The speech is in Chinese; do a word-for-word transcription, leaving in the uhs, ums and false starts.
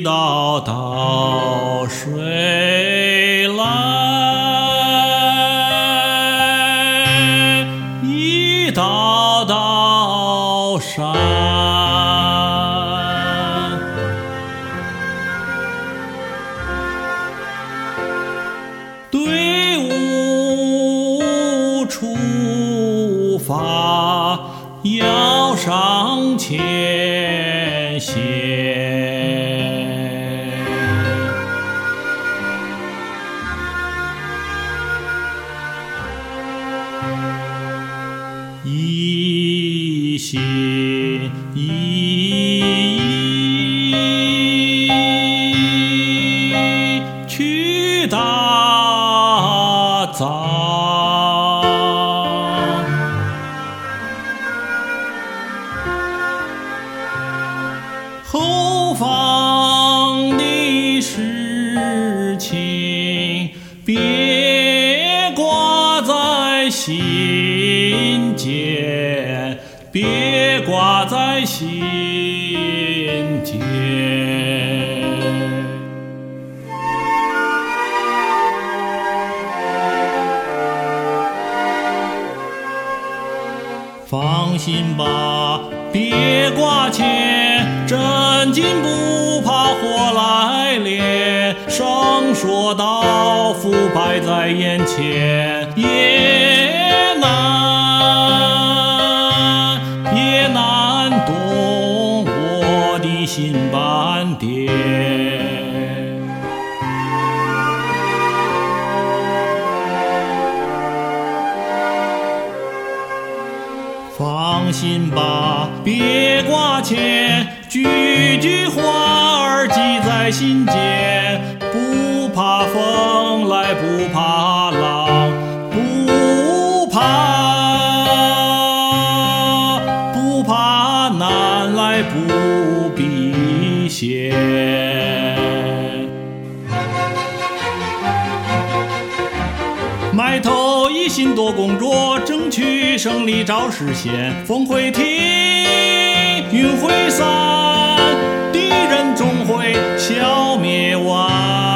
一道道水来，一道道山，队伍出发，要上前线。一心一意去打仗，后方的事情别挂在心间，别挂在心间。放心吧，别挂牵，真金不怕火来炼。生说道，腐败在眼前，也难也难懂我的心斑点。放心吧，别挂牵，句句话儿记在心间。不怕风来，不怕浪，不怕不怕难来，不避嫌。埋头一心多工作，争取胜利早实现。风会停，云会散，敌人终会消灭完。